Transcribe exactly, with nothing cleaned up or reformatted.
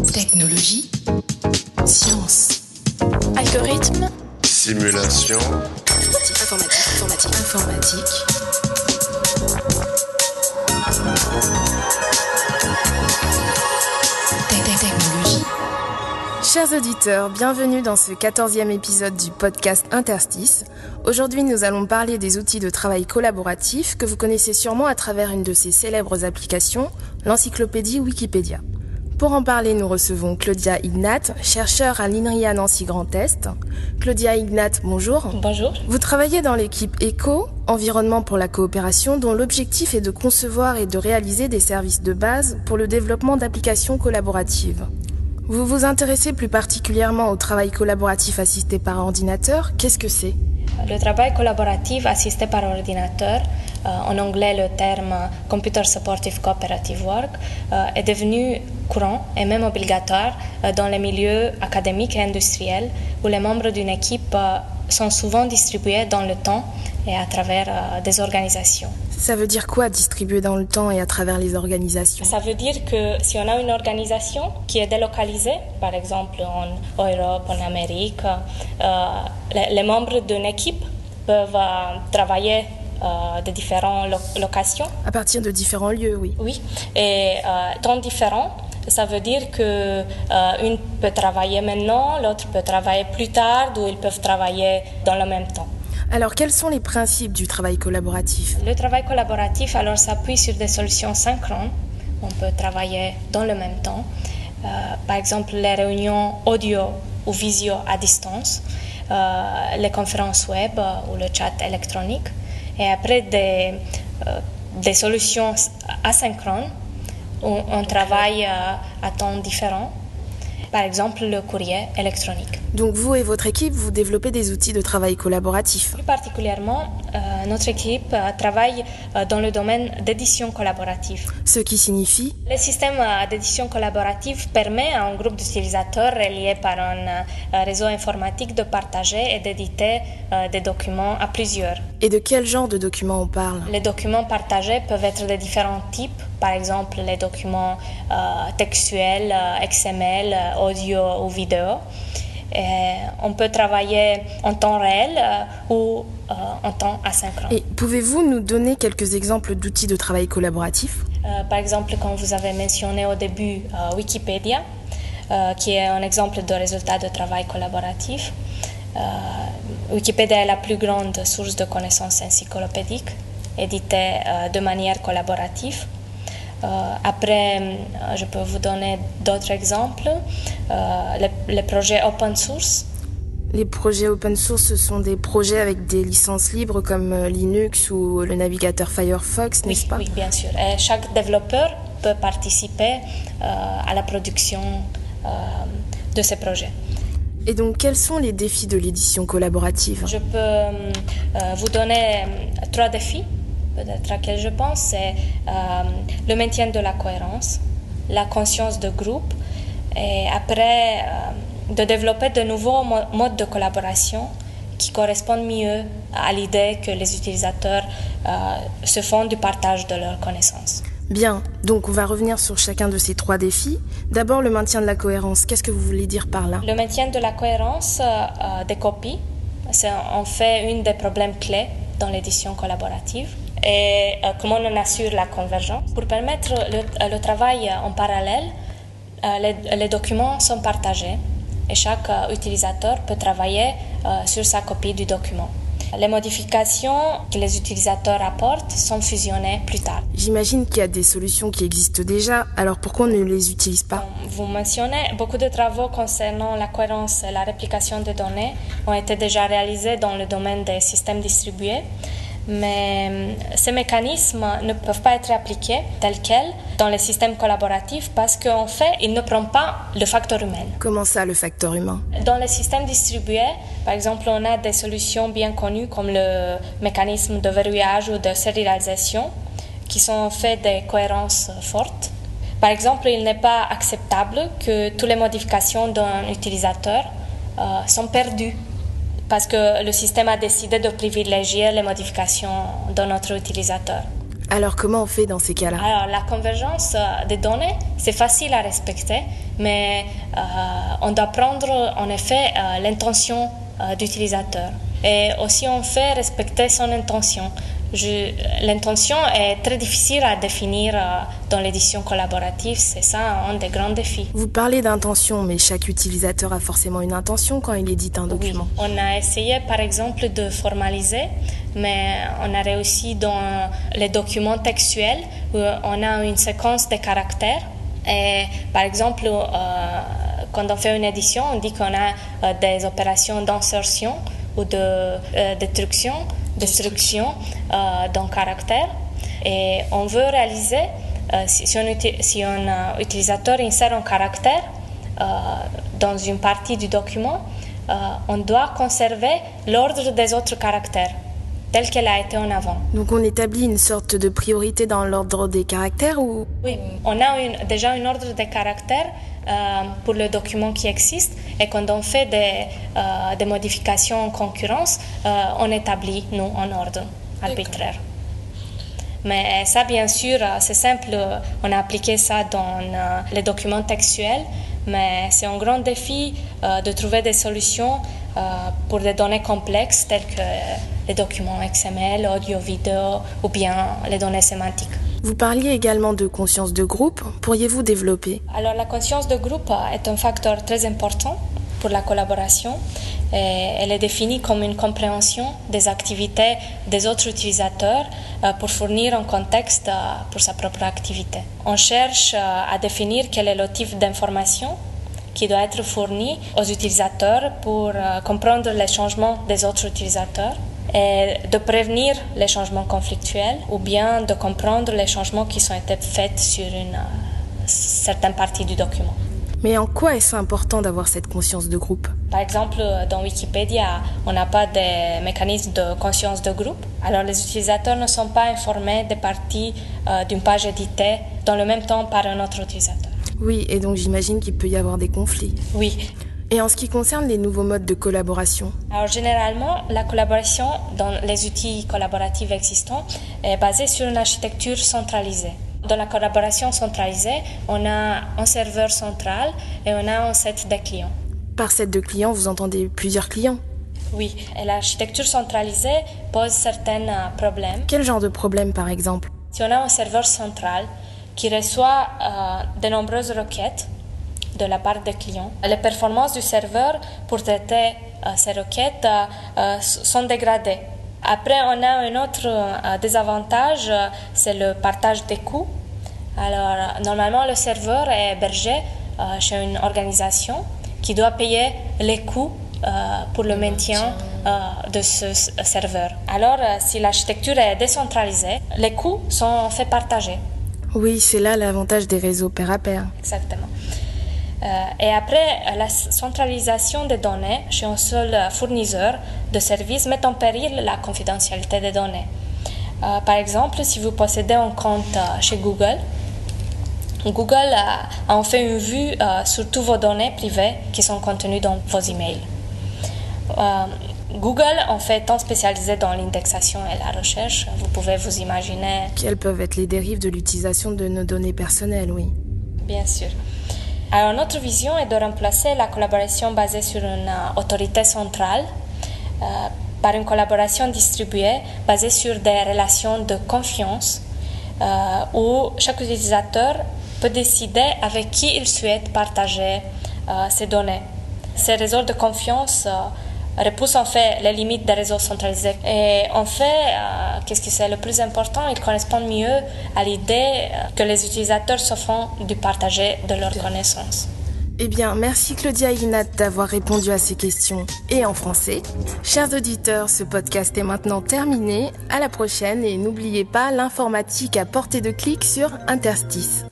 Technologie. Science. Algorithme. Simulation. Informatique. Informatique. Informatique. Technologie. Chers auditeurs, bienvenue dans ce quatorzième épisode du podcast Interstice. Aujourd'hui, nous allons parler des outils de travail collaboratif que vous connaissez sûrement à travers une de ces célèbres applications, l'encyclopédie Wikipédia. Pour en parler, nous recevons Claudia Ignat, chercheure à l'INRIA Nancy Grand Est. Claudia Ignat, bonjour. Bonjour. Vous travaillez dans l'équipe ECO, Environnement pour la coopération, dont l'objectif est de concevoir et de réaliser des services de base pour le développement d'applications collaboratives. Vous vous intéressez plus particulièrement au travail collaboratif assisté par ordinateur. Qu'est-ce que c'est ? Le travail collaboratif assisté par ordinateur, euh, en anglais le terme Computer Supportive Cooperative Work, euh, est devenu courant et même obligatoire euh, dans les milieux académiques et industriels où les membres d'une équipe euh, sont souvent distribués dans le temps et à travers euh, des organisations. Ça veut dire quoi, distribuer dans le temps et à travers les organisations ? Ça veut dire que si on a une organisation qui est délocalisée, par exemple en Europe, en Amérique, euh, les, les membres d'une équipe peuvent euh, travailler euh, de différentes lo- locations. À partir de différents lieux, oui. Oui, et euh, temps différents. Ça veut dire que euh, une peut travailler maintenant, l'autre peut travailler plus tard, ou ils peuvent travailler dans le même temps. Alors, quels sont les principes du travail collaboratif ? Le travail collaboratif alors s'appuie sur des solutions synchrones. On peut travailler dans le même temps. Euh, par exemple, les réunions audio ou visio à distance, euh, les conférences web euh, ou le chat électronique. Et après, des, euh, des solutions asynchrones où on travaille euh, à temps différent. Par exemple, le courrier électronique. Donc vous et votre équipe, vous développez des outils de travail collaboratif. Plus particulièrement, euh, notre équipe euh, travaille euh, dans le domaine d'édition collaborative. Ce qui signifie ? Le système euh, d'édition collaborative permet à un groupe d'utilisateurs reliés par un euh, réseau informatique de partager et d'éditer euh, des documents à plusieurs. Et de quel genre de documents on parle ? Les documents partagés peuvent être de différents types, par exemple les documents euh, textuels, euh, X M L, euh, audio ou vidéo. Et on peut travailler en temps réel euh, ou euh, en temps asynchrone. Et pouvez-vous nous donner quelques exemples d'outils de travail collaboratif ? euh, Par exemple, comme vous avez mentionné au début, euh, Wikipédia, euh, qui est un exemple de résultat de travail collaboratif. Euh, Wikipédia est la plus grande source de connaissances encyclopédiques, éditée euh, de manière collaborative. Euh, après, euh, je peux vous donner d'autres exemples. Euh, les, les projets open source. Les projets open source, ce sont des projets avec des licences libres comme euh, Linux ou le navigateur Firefox, n'est-ce oui, pas ? Oui, bien sûr. Et chaque développeur peut participer euh, à la production euh, de ces projets. Et donc, quels sont les défis de l'édition collaborative ? Je peux euh, vous donner euh, trois défis. Peut-être à quel je pense, c'est euh, le maintien de la cohérence, la conscience de groupe et après euh, de développer de nouveaux mo- modes de collaboration qui correspondent mieux à l'idée que les utilisateurs euh, se font du partage de leurs connaissances. Bien, donc on va revenir sur chacun de ces trois défis. D'abord, le maintien de la cohérence. Qu'est-ce que vous voulez dire par là ? Le maintien de la cohérence euh, des copies, c'est en fait un des problèmes clés dans l'édition collaborative. Et euh, comment on assure la convergence. Pour permettre le, le travail en parallèle, euh, les, les documents sont partagés et chaque euh, utilisateur peut travailler euh, sur sa copie du document. Les modifications que les utilisateurs apportent sont fusionnées plus tard. J'imagine qu'il y a des solutions qui existent déjà, alors pourquoi on ne les utilise pas ? Vous mentionnez, beaucoup de travaux concernant la cohérence et la réplication des données ont été déjà réalisés dans le domaine des systèmes distribués. Mais ces mécanismes ne peuvent pas être appliqués tels quels dans les systèmes collaboratifs parce qu'en fait, ils ne prennent pas le facteur humain. Comment ça, le facteur humain ? Dans les systèmes distribués, par exemple, on a des solutions bien connues comme le mécanisme de verrouillage ou de sérialisation qui sont en fait des cohérences fortes. Par exemple, il n'est pas acceptable que toutes les modifications d'un utilisateur euh, sont perdues parce que le système a décidé de privilégier les modifications de notre utilisateur. Alors comment on fait dans ces cas-là? Alors la convergence des données, c'est facile à respecter, mais euh, on doit prendre en effet euh, l'intention euh, d'utilisateur. Et aussi on fait respecter son intention. Je, l'intention est très difficile à définir euh, dans l'édition collaborative, c'est ça un des grands défis. Vous parlez d'intention, mais chaque utilisateur a forcément une intention quand il édite un document. Oui, on a essayé par exemple de formaliser, mais on a réussi dans les documents textuels où on a une séquence de caractères. Et par exemple, euh, quand on fait une édition, on dit qu'on a euh, des opérations d'insertion ou de euh, destruction, destruction euh, d'un caractère. Et on veut réaliser, euh, si, si, un, si un uh, utilisateur insère un caractère euh, dans une partie du document, euh, on doit conserver l'ordre des autres caractères, tel qu'elle a été en avant. Donc on établit une sorte de priorité dans l'ordre des caractères ou... Oui, on a une, déjà un ordre des caractères euh, pour le document qui existe, et quand on fait des, euh, des modifications en concurrence, euh, on établit, nous, un ordre arbitraire. Mais ça, bien sûr, c'est simple, on a appliqué ça dans euh, les documents textuels, mais c'est un grand défi euh, de trouver des solutions euh, pour des données complexes telles que les documents X M L, audio, vidéo ou bien les données sémantiques. Vous parliez également de conscience de groupe. Pourriez-vous développer? Alors la conscience de groupe est un facteur très important pour la collaboration. Et elle est définie comme une compréhension des activités des autres utilisateurs euh, pour fournir un contexte euh, pour sa propre activité. On cherche euh, à définir quel est le type d'information qui doit être fourni aux utilisateurs pour euh, comprendre les changements des autres utilisateurs et de prévenir les changements conflictuels ou bien de comprendre les changements qui ont été faits sur une euh, certaine partie du document. Mais en quoi est-ce important d'avoir cette conscience de groupe? Par exemple, dans Wikipédia, on n'a pas de mécanisme de conscience de groupe. Alors, les utilisateurs ne sont pas informés des parties euh, d'une page éditée dans le même temps par un autre utilisateur. Oui, et donc j'imagine qu'il peut y avoir des conflits. Oui. Et en ce qui concerne les nouveaux modes de collaboration? Alors, généralement, la collaboration dans les outils collaboratifs existants est basée sur une architecture centralisée. Dans la collaboration centralisée, on a un serveur central et on a un set de clients. Par set de clients, vous entendez plusieurs clients? Oui, et l'architecture centralisée pose certains problèmes. Quel genre de problème, par exemple? Si on a un serveur central qui reçoit euh, de nombreuses requêtes de la part des clients, les performances du serveur pour traiter euh, ces requêtes euh, euh, sont dégradées. Après, on a un autre euh, désavantage, euh, c'est le partage des coûts. Alors, euh, normalement, le serveur est hébergé euh, chez une organisation qui doit payer les coûts euh, pour le maintien euh, de ce serveur. Alors, euh, si l'architecture est décentralisée, les coûts sont en fait partagés. Oui, c'est là l'avantage des réseaux pair à pair. Exactement. Euh, et après, la centralisation des données chez un seul fournisseur de services met en péril la confidentialité des données. Euh, par exemple, si vous possédez un compte euh, chez Google, Google a, a en fait une vue euh, sur toutes vos données privées qui sont contenues dans vos emails. Euh, Google, en fait, étant spécialisé dans l'indexation et la recherche, vous pouvez vous imaginer... Quelles peuvent être les dérives de l'utilisation de nos données personnelles, oui. Bien sûr. Alors, notre vision est de remplacer la collaboration basée sur une euh, autorité centrale euh, par une collaboration distribuée basée sur des relations de confiance euh, où chaque utilisateur peut décider avec qui il souhaite partager euh, ses données. Ces réseaux de confiance euh, repoussent en fait les limites des réseaux centralisés. Et en fait, euh, qu'est-ce que c'est le plus important? Ils correspondent mieux à l'idée que les utilisateurs se font du partager de leurs connaissances. Eh bien, merci Claudia Ignat d'avoir répondu à ces questions et en français. Chers auditeurs, ce podcast est maintenant terminé. À la prochaine et n'oubliez pas l'informatique à portée de clic sur Interstice.